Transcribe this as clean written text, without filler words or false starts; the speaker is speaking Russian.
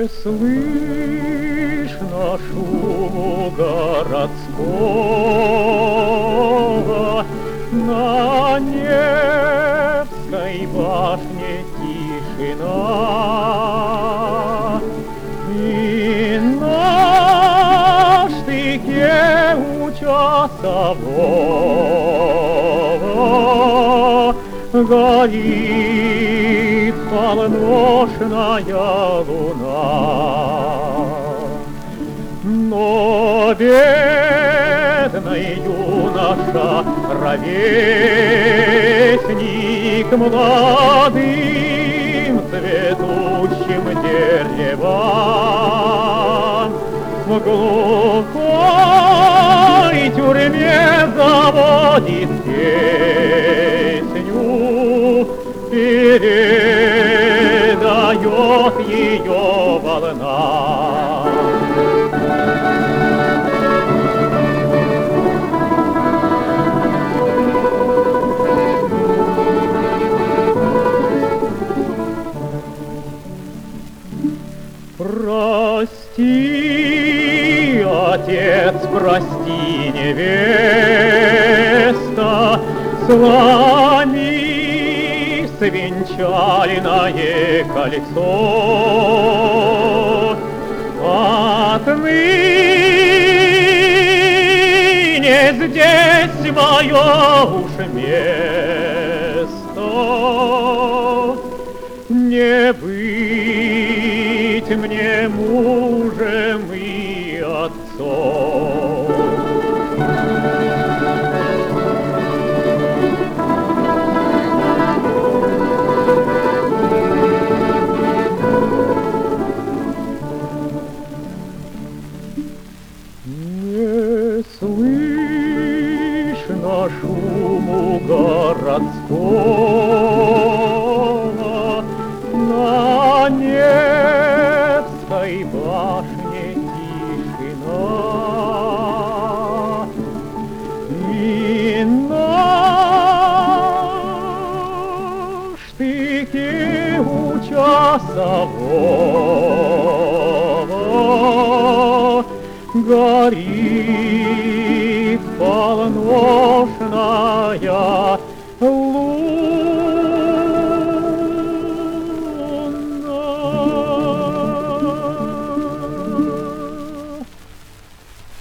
слышно шуму городского, на Невской башне тишина, и на штыке у часового горит полношная луна. Но бедный юноша, ровесник молодым цветущим деревам, в глухой тюрьме заводит песню, передает ее волна. Прости, отец, прости, невеста, сломи с венчальное кольцо. Отныне здесь мое уж место. Не быть мне мужем и отцом. Не слышно шуму городского, на Невской башне тишина, и на штыке у часового горит полношная